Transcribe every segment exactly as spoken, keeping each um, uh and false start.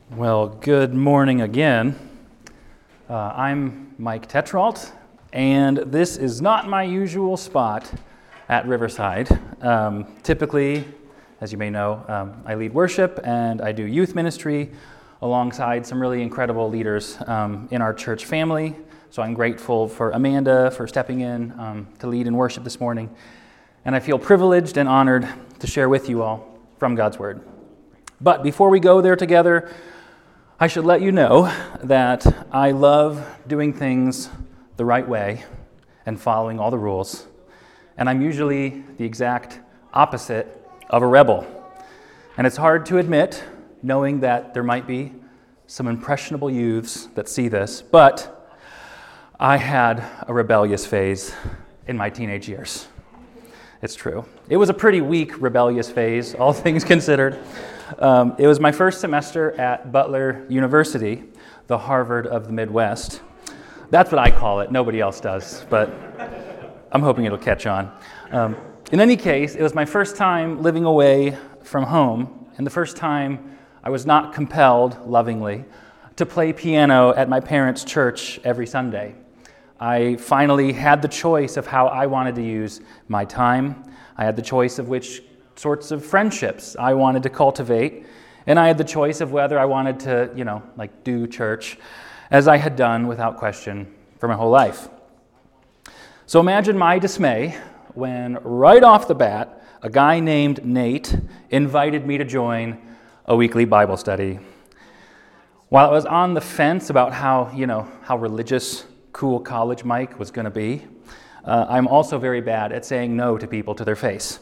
Well, good morning again. Uh, I'm Mike Tetrault, and this is not my usual spot at Riverside. Um, typically, as you may know, um, I lead worship and I do youth ministry alongside some really incredible leaders um, in our church family. So I'm grateful for Amanda for stepping in um, to lead in worship this morning. And I feel privileged and honored to share with you all from God's Word. But before we go there together, I should let you know that I love doing things the right way and following all the rules. And I'm usually the exact opposite of a rebel. And it's hard to admit, knowing that there might be some impressionable youths that see this, but I had a rebellious phase in my teenage years. It's true. It was a pretty weak rebellious phase, all things considered. Um, it was my first semester at Butler University, the Harvard of the Midwest. That's what I call it. Nobody else does, but I'm hoping it'll catch on. Um, in any case, it was my first time living away from home, and the first time I was not compelled, lovingly, to play piano at my parents' church every Sunday. I finally had the choice of how I wanted to use my time. I had the choice of which sorts of friendships I wanted to cultivate, and I had the choice of whether I wanted to, you know, like do church, as I had done without question for my whole life. So imagine my dismay when, right off the bat, a guy named Nate invited me to join a weekly Bible study. While I was on the fence about how, you know, how religious cool college Mike was going to be, uh, I'm also very bad at saying no to people to their face.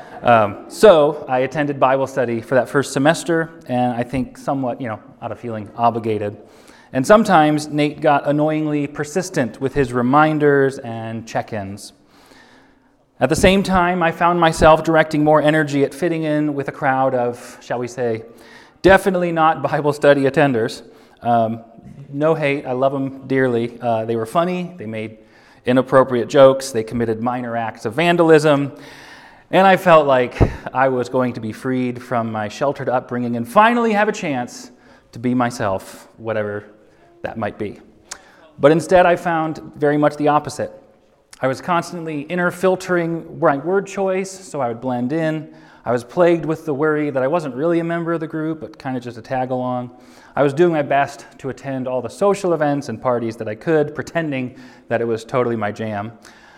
Um, so I attended Bible study for that first semester, and I think somewhat, you know, out of feeling obligated. And sometimes Nate got annoyingly persistent with his reminders and check-ins. At the same time, I found myself directing more energy at fitting in with a crowd of, shall we say, definitely not Bible study attenders. Um, no hate, I love them dearly. Uh, they were funny, they made inappropriate jokes, they committed minor acts of vandalism, and I felt like I was going to be freed from my sheltered upbringing and finally have a chance to be myself, whatever that might be. But instead, I found very much the opposite. I was constantly inner filtering my word choice so I would blend in. I was plagued with the worry that I wasn't really a member of the group, but kind of just a tag along. I was doing my best to attend all the social events and parties that I could, pretending that it was totally my jam.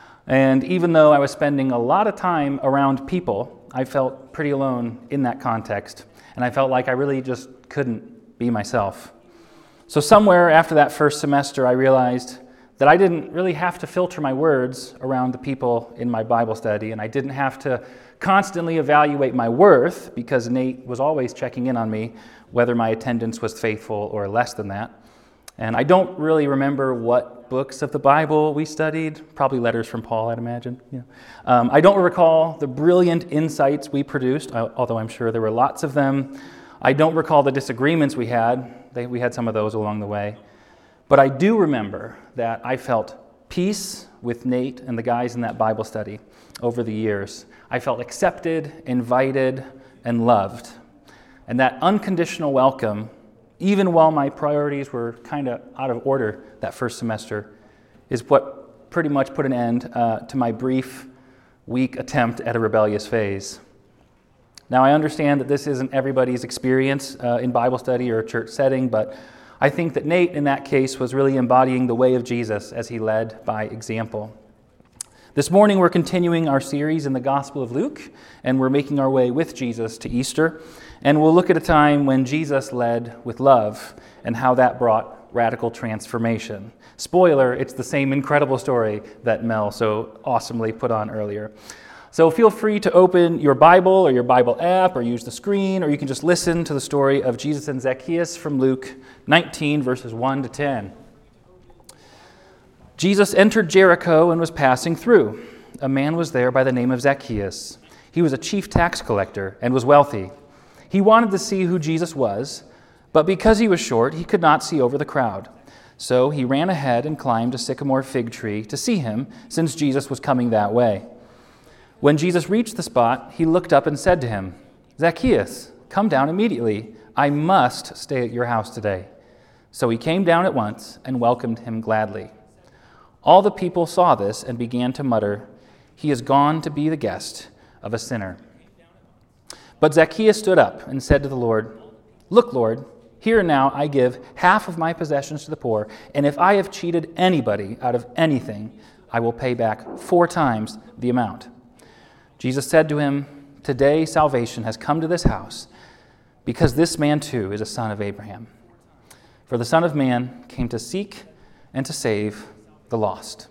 And even though I was spending a lot of time around people, I felt pretty alone in that context. And I felt like I really just couldn't be myself. So somewhere after that first semester, I realized that I didn't really have to filter my words around the people in my Bible study, and I didn't have to constantly evaluate my worth because Nate was always checking in on me, whether my attendance was faithful or less than that. And I don't really remember what books of the Bible we studied, probably letters from Paul, I'd imagine. Yeah. Um, I don't recall the brilliant insights we produced, although I'm sure there were lots of them. I don't recall the disagreements we had. They, we had some of those along the way. But I do remember that I felt peace with Nate and the guys in that Bible study over the years. I felt accepted, invited, and loved. And that unconditional welcome, even while my priorities were kind of out of order that first semester, is what pretty much put an end uh, to my brief, weak attempt at a rebellious phase. Now, I understand that this isn't everybody's experience uh, in Bible study or a church setting, but I think that Nate, in that case, was really embodying the way of Jesus as he led by example. This morning, we're continuing our series in the Gospel of Luke, and we're making our way with Jesus to Easter. And we'll look at a time when Jesus led with love and how that brought radical transformation. Spoiler, it's the same incredible story that Mel so awesomely put on earlier. So feel free to open your Bible or your Bible app or use the screen, or you can just listen to the story of Jesus and Zacchaeus from Luke nineteen, verses one to ten. Jesus entered Jericho and was passing through. A man was there by the name of Zacchaeus. He was a chief tax collector and was wealthy. He wanted to see who Jesus was, but because he was short, he could not see over the crowd. So he ran ahead and climbed a sycamore fig tree to see him, since Jesus was coming that way. When Jesus reached the spot, he looked up and said to him, "Zacchaeus, come down immediately. I must stay at your house today." So he came down at once and welcomed him gladly. All the people saw this and began to mutter, "He has gone to be the guest of a sinner." But Zacchaeus stood up and said to the Lord, "Look, Lord, here now I give half of my possessions to the poor, and if I have cheated anybody out of anything, I will pay back four times the amount." Jesus said to him, "Today salvation has come to this house, because this man too is a son of Abraham. For the Son of Man came to seek and to save the lost."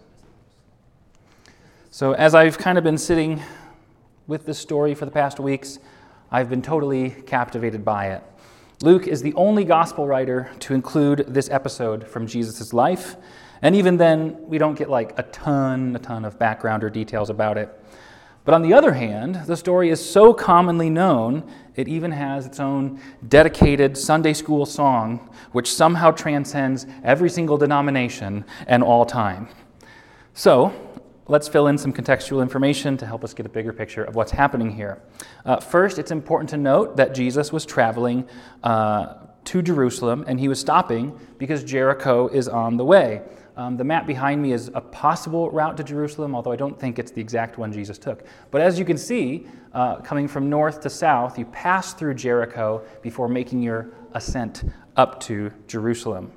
So as I've kind of been sitting with this story for the past weeks, I've been totally captivated by it. Luke is the only gospel writer to include this episode from Jesus' life, and even then, we don't get like a ton, a ton of background or details about it. But on the other hand, the story is so commonly known, it even has its own dedicated Sunday school song, which somehow transcends every single denomination and all time. So, let's fill in some contextual information to help us get a bigger picture of what's happening here. Uh, first, it's important to note that Jesus was traveling uh, to Jerusalem, and he was stopping because Jericho is on the way. Um, the map behind me is a possible route to Jerusalem, although I don't think it's the exact one Jesus took. But as you can see, uh, coming from north to south, you pass through Jericho before making your ascent up to Jerusalem.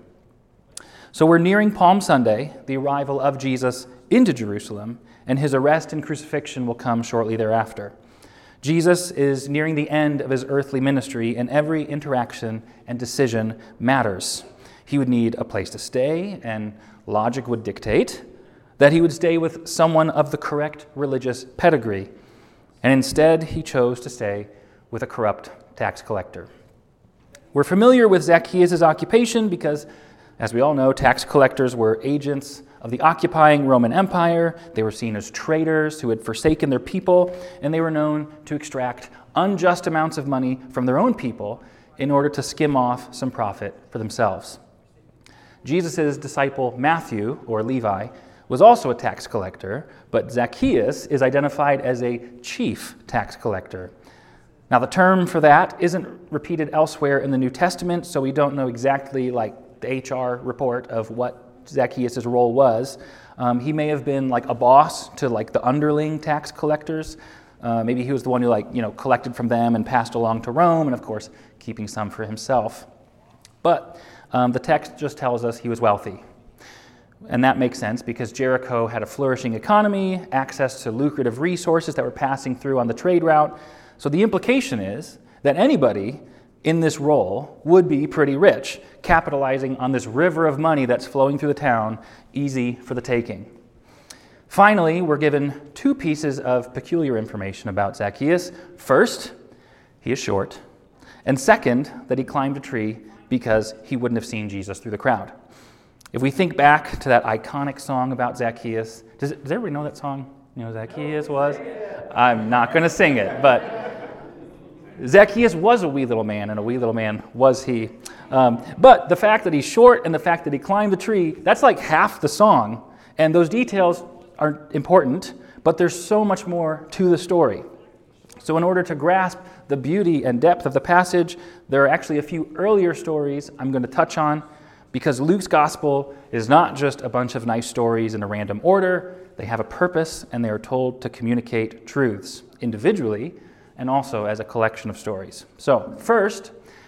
So we're nearing Palm Sunday, the arrival of Jesus into Jerusalem, and his arrest and crucifixion will come shortly thereafter. Jesus is nearing the end of his earthly ministry, and every interaction and decision matters. He would need a place to stay, and logic would dictate that he would stay with someone of the correct religious pedigree. And instead, he chose to stay with a corrupt tax collector. We're familiar with Zacchaeus' occupation because, as we all know, tax collectors were agents of the occupying Roman Empire. They were seen as traitors who had forsaken their people, and they were known to extract unjust amounts of money from their own people in order to skim off some profit for themselves. Jesus' disciple Matthew, or Levi, was also a tax collector, but Zacchaeus is identified as a chief tax collector. Now, the term for that isn't repeated elsewhere in the New Testament, so we don't know exactly like the H R report of what Zacchaeus' role was. Um, he may have been like a boss to like the underling tax collectors. Uh, maybe he was the one who like you know collected from them and passed along to Rome, and of course keeping some for himself. But um, the text just tells us he was wealthy. And that makes sense because Jericho had a flourishing economy, access to lucrative resources that were passing through on the trade route. So the implication is that anybody in this role would be pretty rich, capitalizing on this river of money that's flowing through the town, easy for the taking. Finally, we're given two pieces of peculiar information about Zacchaeus. First, he is short. And second, that he climbed a tree because he wouldn't have seen Jesus through the crowd. If we think back to that iconic song about Zacchaeus, does, it, does everybody know that song? You know, Zacchaeus was? I'm not going to sing it, but Zacchaeus was a wee little man, and a wee little man was he. Um, but the fact that he's short and the fact that he climbed the tree, that's like half the song. And those details are important, but there's so much more to the story. So in order to grasp the beauty and depth of the passage, there are actually a few earlier stories I'm going to touch on, because Luke's gospel is not just a bunch of nice stories in a random order. They have a purpose, and they are told to communicate truths individually and also as a collection of stories. So first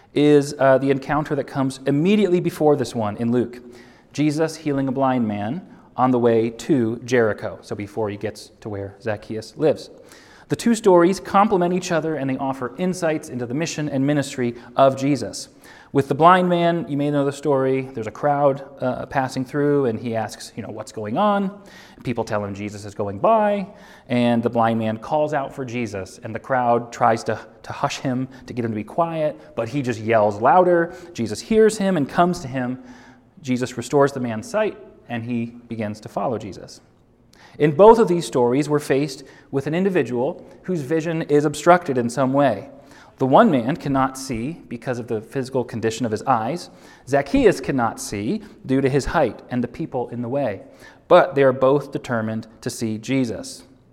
is uh, the encounter that comes immediately before this one in Luke. Jesus healing a blind man on the way to Jericho, so before he gets to where Zacchaeus lives. The two stories complement each other, and they offer insights into the mission and ministry of Jesus. With the blind man, you may know the story. There's a crowd uh, passing through, and he asks, you know, what's going on? People tell him Jesus is going by, and the blind man calls out for Jesus, and the crowd tries to, to hush him, to get him to be quiet, but he just yells louder. Jesus hears him and comes to him. Jesus restores the man's sight, and he begins to follow Jesus. In both of these stories, we're faced with an individual whose vision is obstructed in some way. The one man cannot see because of the physical condition of his eyes. Zacchaeus cannot see due to his height and the people in the way. But they are both determined to see Jesus.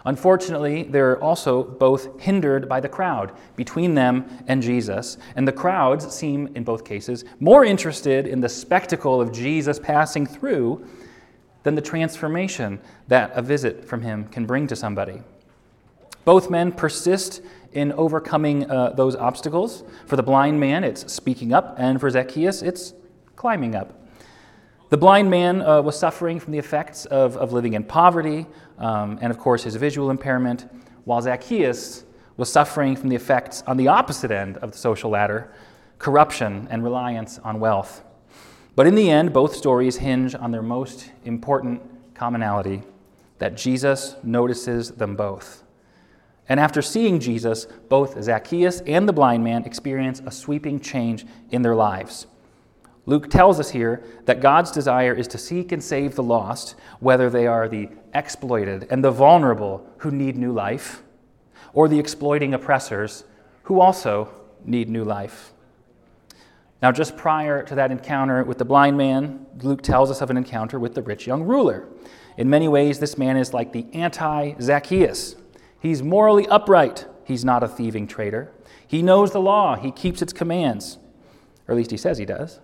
Unfortunately, they're also both hindered by the crowd between them and Jesus, and the crowds seem, in both cases, more interested in the spectacle of Jesus passing through than the transformation that a visit from him can bring to somebody. Both men persist in overcoming uh, those obstacles. For the blind man, it's speaking up, and for Zacchaeus, it's climbing up. The blind man uh, was suffering from the effects of, of living in poverty, um, and of course his visual impairment, while Zacchaeus was suffering from the effects on the opposite end of the social ladder, corruption and reliance on wealth. But in the end, both stories hinge on their most important commonality, that Jesus notices them both. And after seeing Jesus, both Zacchaeus and the blind man experience a sweeping change in their lives. Luke tells us here that God's desire is to seek and save the lost, whether they are the exploited and the vulnerable who need new life, or the exploiting oppressors who also need new life. Now, just prior to that encounter with the blind man, Luke tells us of an encounter with the rich young ruler. In many ways, this man is like the anti-Zacchaeus. He's morally upright. He's not a thieving traitor. He knows the law. He keeps its commands, or at least he says he does.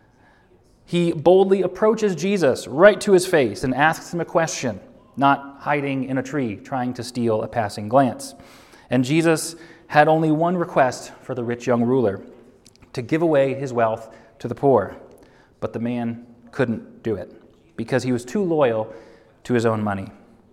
He boldly approaches Jesus right to his face and asks him a question, not hiding in a tree trying to steal a passing glance. And Jesus had only one request for the rich young ruler, to give away his wealth to the poor. But the man couldn't do it because he was too loyal to his own money.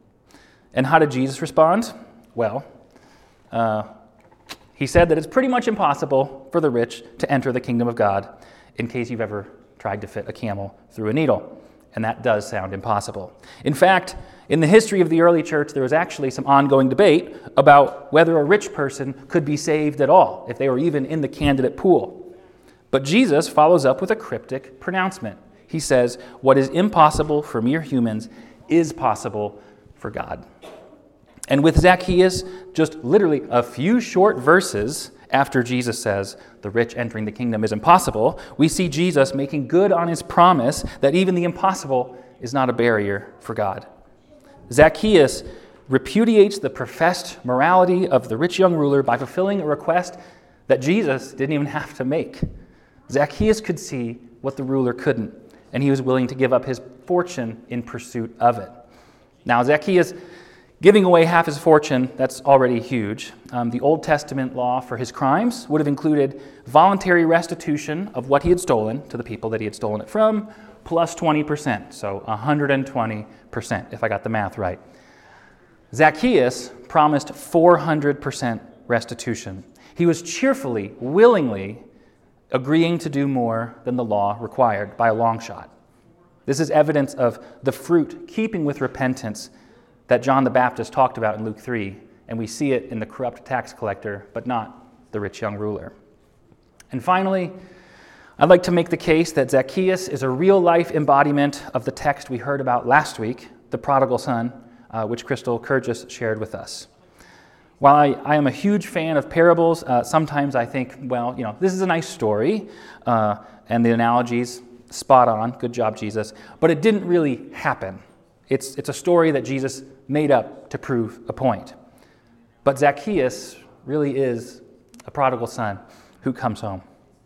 And how did Jesus respond? Well, uh, he said that it's pretty much impossible for the rich to enter the kingdom of God, in case you've ever tried to fit a camel through a needle. And that does sound impossible. In fact, in the history of the early church, there was actually some ongoing debate about whether a rich person could be saved at all, if they were even in the candidate pool. But Jesus follows up with a cryptic pronouncement. He says, what is impossible for mere humans is possible for God. And with Zacchaeus, just literally a few short verses after Jesus says the rich entering the kingdom is impossible, we see Jesus making good on his promise that even the impossible is not a barrier for God. Zacchaeus repudiates the professed morality of the rich young ruler by fulfilling a request that Jesus didn't even have to make. Zacchaeus could see what the ruler couldn't, and he was willing to give up his fortune in pursuit of it. Now, Zacchaeus giving away half his fortune, that's already huge. Um, the Old Testament law for his crimes would have included voluntary restitution of what he had stolen to the people that he had stolen it from, plus twenty percent, so one hundred twenty percent, if I got the math right. Zacchaeus promised four hundred percent restitution. He was cheerfully, willingly agreeing to do more than the law required by a long shot. This is evidence of the fruit keeping with repentance that John the Baptist talked about in Luke three, and we see it in the corrupt tax collector, but not the rich young ruler. And finally, I'd like to make the case that Zacchaeus is a real-life embodiment of the text we heard about last week, the prodigal son, uh, which Crystal Kurgis shared with us. While I, I am a huge fan of parables, uh, sometimes I think, well, you know, this is a nice story, uh, and the analogies, spot on, good job, Jesus, but it didn't really happen. It's, it's a story that Jesus made up to prove a point. But Zacchaeus really is a prodigal son who comes home.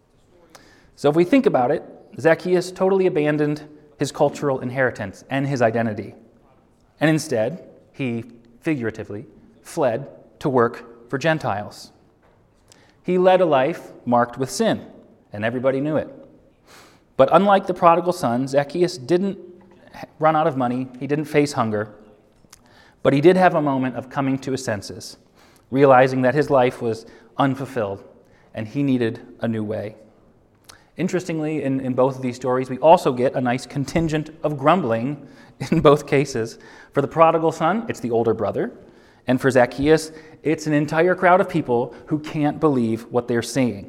So if we think about it, Zacchaeus totally abandoned his cultural inheritance and his identity. And instead, he figuratively fled to work for Gentiles. He led a life marked with sin, and everybody knew it. But unlike the prodigal son, Zacchaeus didn't run out of money, he didn't face hunger, but he did have a moment of coming to his senses, realizing that his life was unfulfilled and he needed a new way. Interestingly, in, in both of these stories, we also get a nice contingent of grumbling in both cases. For the prodigal son, it's the older brother, and for Zacchaeus, it's an entire crowd of people who can't believe what they're seeing.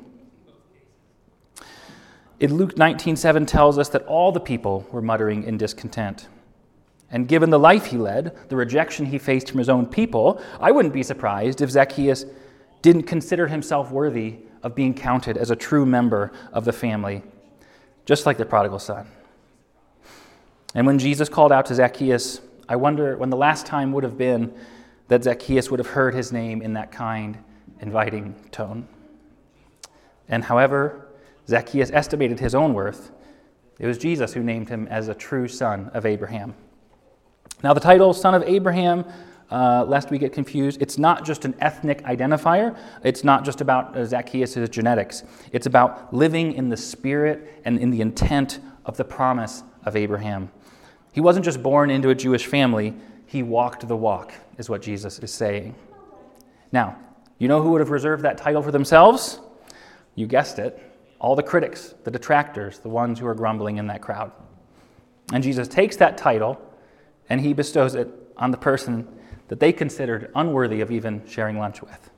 In Luke nineteen seven tells us that all the people were muttering in discontent. And given the life he led, the rejection he faced from his own people, I wouldn't be surprised if Zacchaeus didn't consider himself worthy of being counted as a true member of the family, just like the prodigal son. And when Jesus called out to Zacchaeus, I wonder when the last time would have been that Zacchaeus would have heard his name in that kind, inviting tone. And however Zacchaeus estimated his own worth, it was Jesus who named him as a true son of Abraham. Now, the title, Son of Abraham, uh, lest we get confused, it's not just an ethnic identifier. It's not just about uh, Zacchaeus' genetics. It's about living in the spirit and in the intent of the promise of Abraham. He wasn't just born into a Jewish family. He walked the walk, is what Jesus is saying. Now, you know who would have reserved that title for themselves? You guessed it. All the critics, the detractors, the ones who are grumbling in that crowd. And Jesus takes that title and he bestows it on the person that they considered unworthy of even sharing lunch with.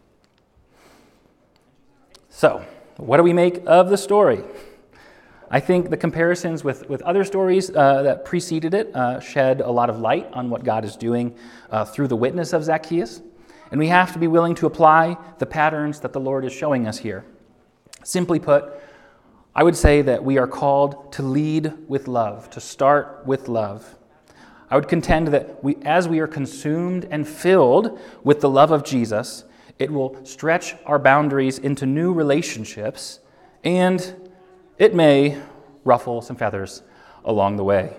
So, what do we make of the story? I think the comparisons with, with other stories uh, that preceded it uh, shed a lot of light on what God is doing uh, through the witness of Zacchaeus. And we have to be willing to apply the patterns that the Lord is showing us here. Simply put, I would say that we are called to lead with love, to start with love. I would contend that we, as we are consumed and filled with the love of Jesus, it will stretch our boundaries into new relationships, and it may ruffle some feathers along the way.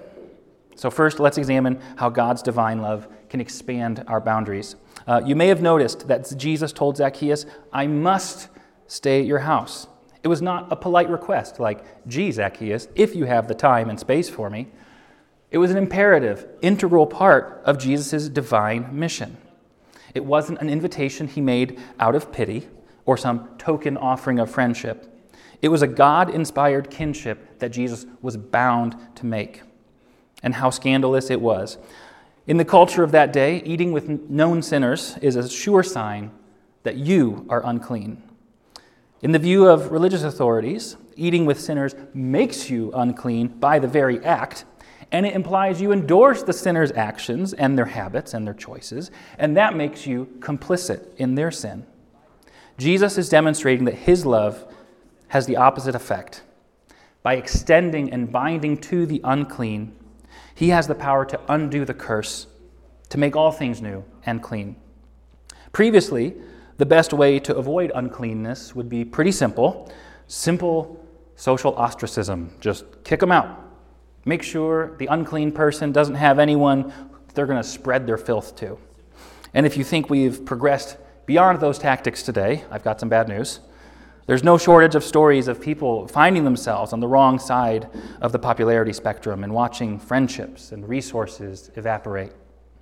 So first, let's examine how God's divine love can expand our boundaries. Uh, you may have noticed that Jesus told Zacchaeus, I must stay at your house. It was not a polite request like, gee, Zacchaeus, if you have the time and space for me. It was an imperative, integral part of Jesus' divine mission. It wasn't an invitation he made out of pity or some token offering of friendship. It was a God-inspired kinship that Jesus was bound to make. And how scandalous it was. In the culture of that day, eating with known sinners is a sure sign that you are unclean. In the view of religious authorities, eating with sinners makes you unclean by the very act, and it implies you endorse the sinner's actions and their habits and their choices, and that makes you complicit in their sin. Jesus is demonstrating that his love has the opposite effect. By extending and binding to the unclean, he has the power to undo the curse, to make all things new and clean. Previously, the best way to avoid uncleanness would be pretty simple. Simple social ostracism. Just kick them out. Make sure the unclean person doesn't have anyone they're going to spread their filth to. And if you think we've progressed beyond those tactics today, I've got some bad news. There's no shortage of stories of people finding themselves on the wrong side of the popularity spectrum and watching friendships and resources evaporate.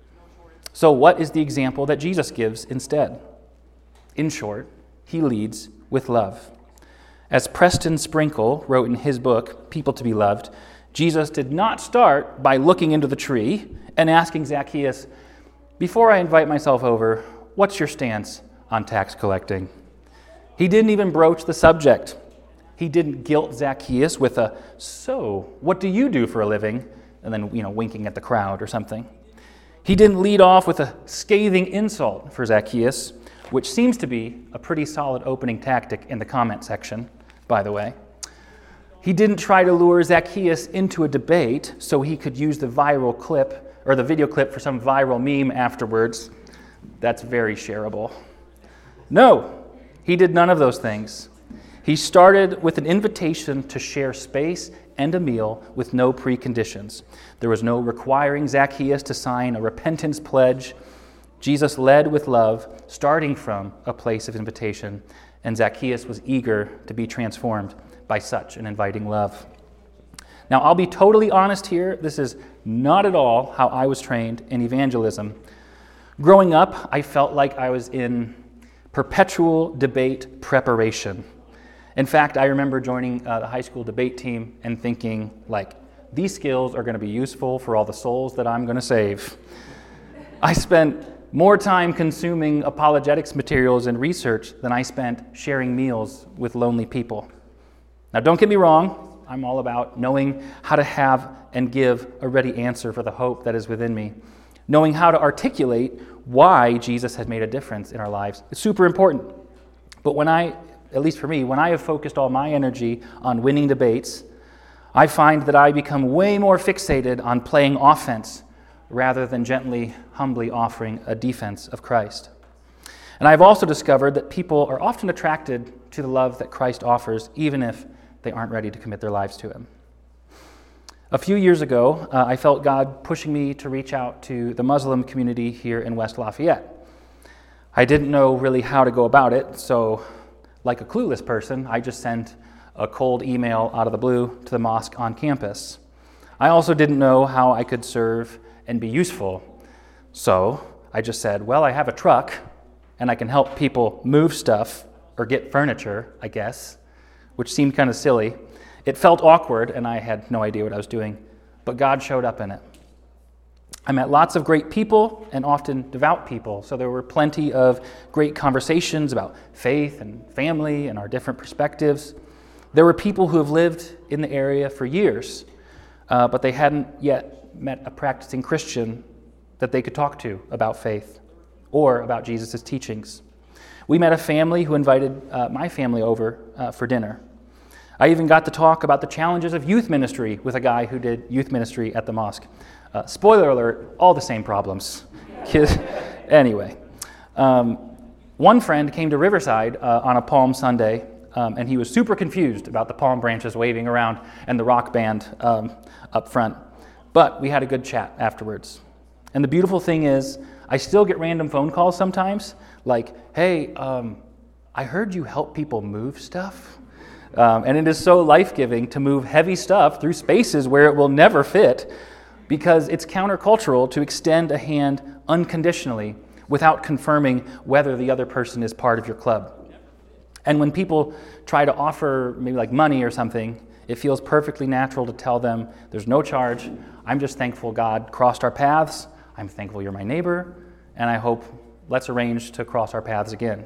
So what is the example that Jesus gives instead? In short, he leads with love. As Preston Sprinkle wrote in his book, People to be Loved, Jesus did not start by looking into the tree and asking Zacchaeus, before I invite myself over, what's your stance on tax collecting? He didn't even broach the subject. He didn't guilt Zacchaeus with a, so, what do you do for a living? And then, you know, winking at the crowd or something. He didn't lead off with a scathing insult for Zacchaeus, which seems to be a pretty solid opening tactic in the comment section, by the way. He didn't try to lure Zacchaeus into a debate so he could use the viral clip, or the video clip for some viral meme afterwards. That's very shareable. No, he did none of those things. He started with an invitation to share space and a meal with no preconditions. There was no requiring Zacchaeus to sign a repentance pledge. Jesus led with love, starting from a place of invitation, and Zacchaeus was eager to be transformed by such an inviting love. Now, I'll be totally honest here. This is not at all how I was trained in evangelism. Growing up, I felt like I was in perpetual debate preparation. In fact, I remember joining uh, the high school debate team and thinking, like, these skills are going to be useful for all the souls that I'm going to save. I spent more time consuming apologetics materials and research than I spent sharing meals with lonely people. Now, don't get me wrong. I'm all about knowing how to have and give a ready answer for the hope that is within me. Knowing how to articulate why Jesus has made a difference in our lives. It's super important. But when I, at least for me, when I have focused all my energy on winning debates, I find that I become way more fixated on playing offense rather than gently, humbly offering a defense of Christ. And I've also discovered that people are often attracted to the love that Christ offers, even if they aren't ready to commit their lives to him. A few years ago, uh, I felt God pushing me to reach out to the Muslim community here in West Lafayette. I didn't know really how to go about it, so like a clueless person, I just sent a cold email out of the blue to the mosque on campus. I also didn't know how I could serve and be useful, so I just said, well, I have a truck, and I can help people move stuff or get furniture, I guess, which seemed kind of silly. It felt awkward, and I had no idea what I was doing, but God showed up in it. I met lots of great people, and often devout people, so there were plenty of great conversations about faith and family and our different perspectives. There were people who have lived in the area for years, uh, but they hadn't yet met a practicing Christian that they could talk to about faith or about Jesus' teachings. We met a family who invited uh, my family over uh, for dinner. I even got to talk about the challenges of youth ministry with a guy who did youth ministry at the mosque. Uh, spoiler alert, all the same problems. Anyway, um, one friend came to Riverside uh, on a Palm Sunday, um, and he was super confused about the palm branches waving around and the rock band um, up front. But we had a good chat afterwards. And the beautiful thing is, I still get random phone calls sometimes, like, hey, um, I heard you help people move stuff. Um, and it is so life-giving to move heavy stuff through spaces where it will never fit, because it's countercultural to extend a hand unconditionally without confirming whether the other person is part of your club. And when people try to offer maybe like money or something, it feels perfectly natural to tell them there's no charge. I'm just thankful God crossed our paths. I'm thankful you're my neighbor, and I hope let's arrange to cross our paths again.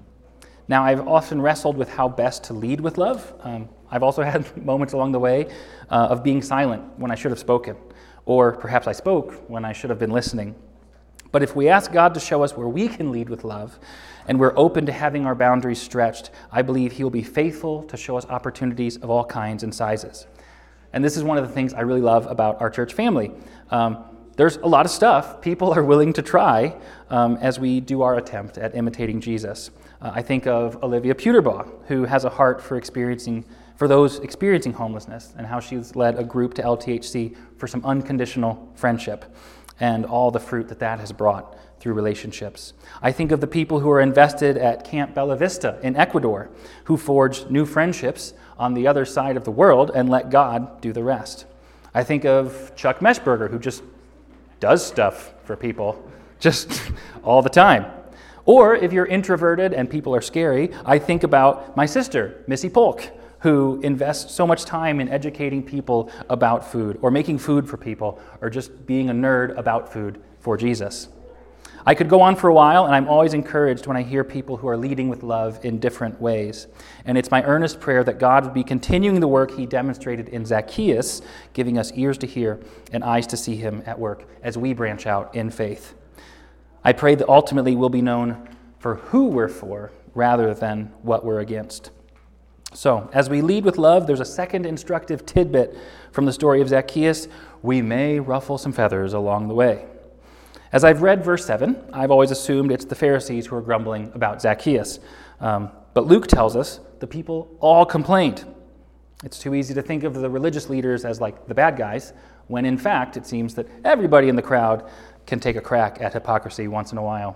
Now, I've often wrestled with how best to lead with love. Um, I've also had moments along the way uh, of being silent when I should have spoken, or perhaps I spoke when I should have been listening. But if we ask God to show us where we can lead with love, and we're open to having our boundaries stretched, I believe He will be faithful to show us opportunities of all kinds and sizes. And this is one of the things I really love about our church family. Um, there's a lot of stuff people are willing to try um, as we do our attempt at imitating Jesus. Uh, I think of Olivia Puterbaugh, who has a heart for experiencing, for those experiencing homelessness, and how she's led a group to L T H C for some unconditional friendship, and all the fruit that that has brought through relationships. I think of the people who are invested at Camp Bella Vista in Ecuador, who forged new friendships on the other side of the world and let God do the rest. I think of Chuck Meshberger, who just does stuff for people, just all the time. Or if you're introverted and people are scary, I think about my sister, Missy Polk, who invests so much time in educating people about food, or making food for people, or just being a nerd about food for Jesus. I could go on for a while, and I'm always encouraged when I hear people who are leading with love in different ways. And it's my earnest prayer that God would be continuing the work He demonstrated in Zacchaeus, giving us ears to hear and eyes to see Him at work as we branch out in faith. I pray that ultimately we'll be known for who we're for rather than what we're against. So, as we lead with love, there's a second instructive tidbit from the story of Zacchaeus. We may ruffle some feathers along the way. As I've read verse seven, I've always assumed it's the Pharisees who are grumbling about Zacchaeus. Um, but Luke tells us the people all complained. It's too easy to think of the religious leaders as like the bad guys, when in fact it seems that everybody in the crowd can take a crack at hypocrisy once in a while.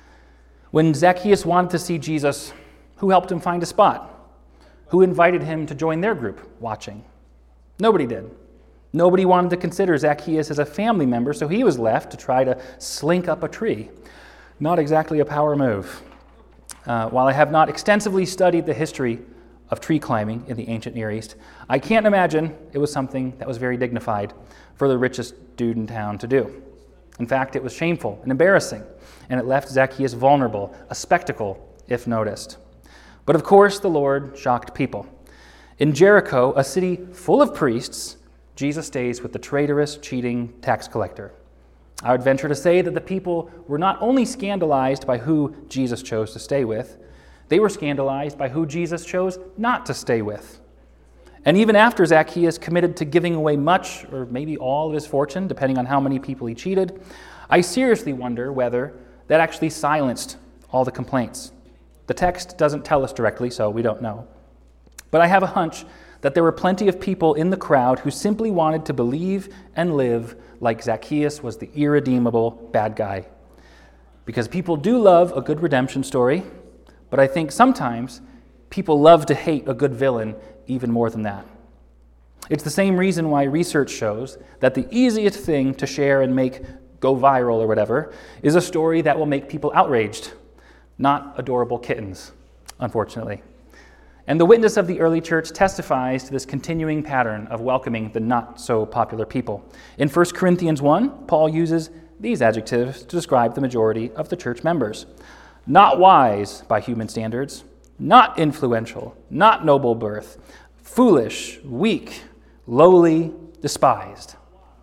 When Zacchaeus wanted to see Jesus, who helped him find a spot? Who invited him to join their group watching? Nobody did. Nobody wanted to consider Zacchaeus as a family member, so he was left to try to slink up a tree. Not exactly a power move. Uh, while I have not extensively studied the history of tree climbing in the ancient Near East, I can't imagine it was something that was very dignified for the richest dude in town to do. In fact, it was shameful and embarrassing, and it left Zacchaeus vulnerable, a spectacle if noticed. But of course, the Lord shocked people. In Jericho, a city full of priests, Jesus stays with the traitorous, cheating tax collector. I would venture to say that the people were not only scandalized by who Jesus chose to stay with, they were scandalized by who Jesus chose not to stay with. And even after Zacchaeus committed to giving away much, or maybe all of his fortune, depending on how many people he cheated, I seriously wonder whether that actually silenced all the complaints. The text doesn't tell us directly, so we don't know. But I have a hunch that there were plenty of people in the crowd who simply wanted to believe and live like Zacchaeus was the irredeemable bad guy. Because people do love a good redemption story, but I think sometimes people love to hate a good villain even more than that. It's the same reason why research shows that the easiest thing to share and make go viral or whatever is a story that will make people outraged, not adorable kittens, unfortunately. And the witness of the early church testifies to this continuing pattern of welcoming the not-so-popular people. In First Corinthians one, Paul uses these adjectives to describe the majority of the church members. Not wise by human standards, not influential, not noble birth, foolish, weak, lowly, despised.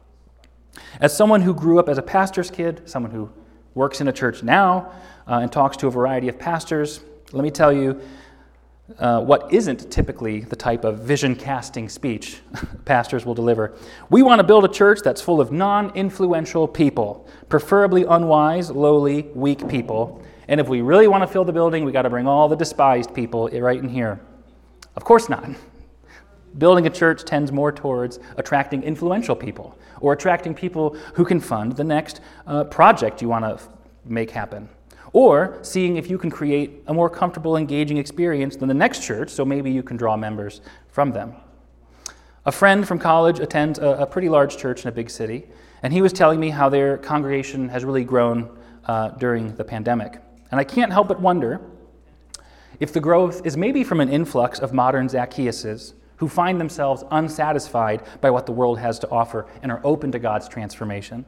As someone who grew up as a pastor's kid, someone who works in a church now uh, and talks to a variety of pastors, let me tell you uh, what isn't typically the type of vision-casting speech pastors will deliver. We want to build a church that's full of non-influential people, preferably unwise, lowly, weak people. And if we really want to fill the building, we got to bring all the despised people right in here. Of course not. Building a church tends more towards attracting influential people or attracting people who can fund the next uh, project you want to f- make happen. Or seeing if you can create a more comfortable, engaging experience than the next church, so maybe you can draw members from them. A friend from college attends a, a pretty large church in a big city, and he was telling me how their congregation has really grown uh, during the pandemic. And I can't help but wonder if the growth is maybe from an influx of modern Zacchaeuses who find themselves unsatisfied by what the world has to offer and are open to God's transformation,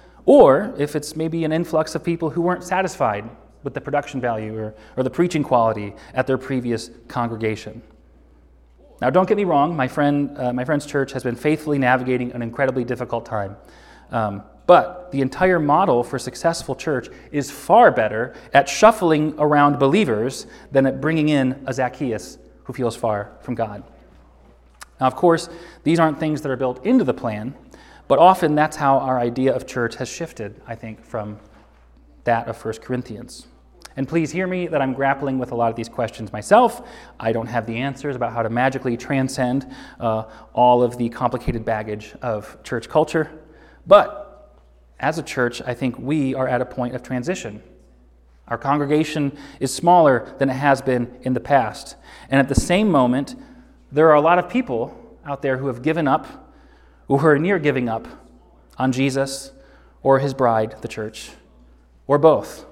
or if it's maybe an influx of people who weren't satisfied with the production value or, or the preaching quality at their previous congregation. Now, don't get me wrong, my friend, uh, my friend's church has been faithfully navigating an incredibly difficult time. Um, but the entire model for successful church is far better at shuffling around believers than at bringing in a Zacchaeus who feels far from God. Now, of course, these aren't things that are built into the plan, but often that's how our idea of church has shifted, I think, from that of First Corinthians. And please hear me that I'm grappling with a lot of these questions myself. I don't have the answers about how to magically transcend uh, all of the complicated baggage of church culture. But as a church, I think we are at a point of transition. Our congregation is smaller than it has been in the past. And at the same moment, there are a lot of people out there who have given up, who are near giving up on Jesus or his bride, the church, or both.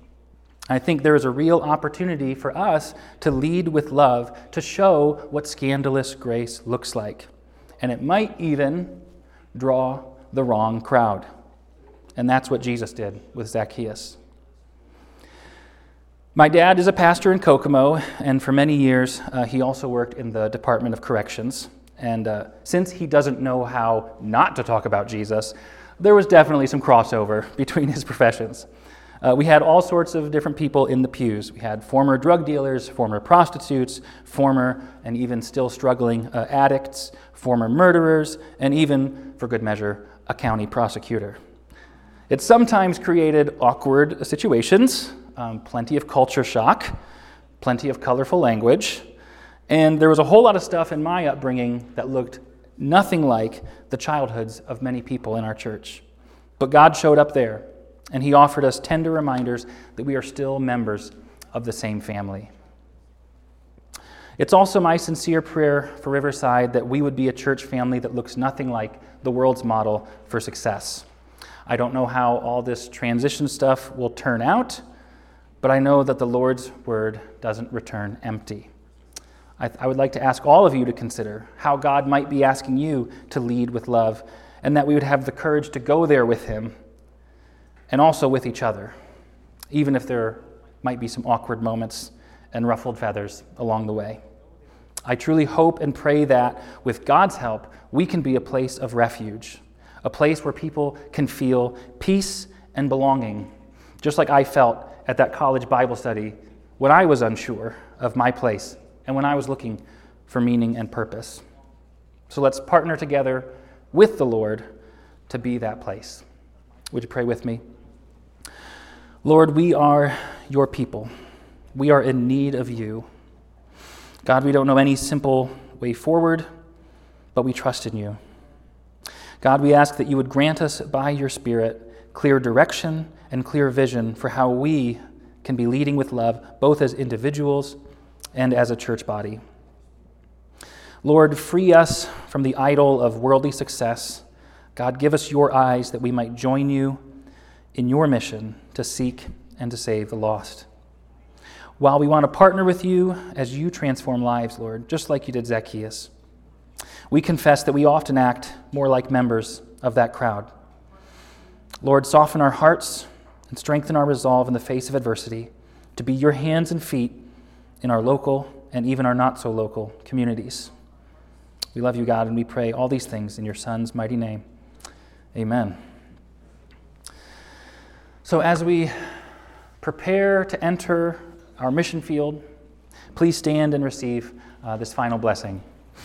I think there is a real opportunity for us to lead with love, to show what scandalous grace looks like. And it might even draw the wrong crowd. And that's what Jesus did with Zacchaeus. My dad is a pastor in Kokomo, and for many years uh, he also worked in the Department of Corrections. And uh, since he doesn't know how not to talk about Jesus, there was definitely some crossover between his professions. Uh, we had all sorts of different people in the pews. We had former drug dealers, former prostitutes, former and even still struggling uh, addicts, former murderers, and even, for good measure, a county prosecutor. It sometimes created awkward situations, um, plenty of culture shock, plenty of colorful language, and there was a whole lot of stuff in my upbringing that looked nothing like the childhoods of many people in our church. But God showed up there, and he offered us tender reminders that we are still members of the same family. It's also my sincere prayer for Riverside that we would be a church family that looks nothing like the world's model for success. I don't know how all this transition stuff will turn out, but I know that the Lord's word doesn't return empty. I, I would like to ask all of you to consider how God might be asking you to lead with love, and that we would have the courage to go there with him and also with each other, even if there might be some awkward moments and ruffled feathers along the way. I truly hope and pray that, with God's help, we can be a place of refuge, a place where people can feel peace and belonging, just like I felt at that college Bible study when I was unsure of my place and when I was looking for meaning and purpose. So let's partner together with the Lord to be that place. Would you pray with me? Lord, we are your people. We are in need of you. God, we don't know any simple way forward, but we trust in you. God, we ask that you would grant us by your Spirit clear direction and clear vision for how we can be leading with love, both as individuals and as a church body. Lord, free us from the idol of worldly success. God, give us your eyes that we might join you in your mission to seek and to save the lost. While we want to partner with you as you transform lives, Lord, just like you did Zacchaeus, we confess that we often act more like members of that crowd. Lord, soften our hearts and strengthen our resolve in the face of adversity to be your hands and feet in our local and even our not-so-local communities. We love you, God, and we pray all these things in your Son's mighty name. Amen. So as we prepare to enter our mission field, please stand and receive uh, this final blessing.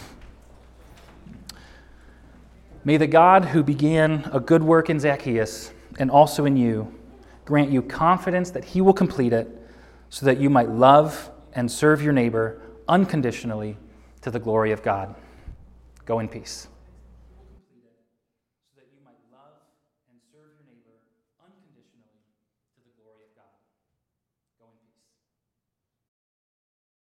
May the God who began a good work in Zacchaeus and also in you grant you confidence that he will complete it so that you might love and serve your neighbor unconditionally to the glory of God. Go in peace. So that you might love and serve your neighbor unconditionally to the glory of God. Go in peace.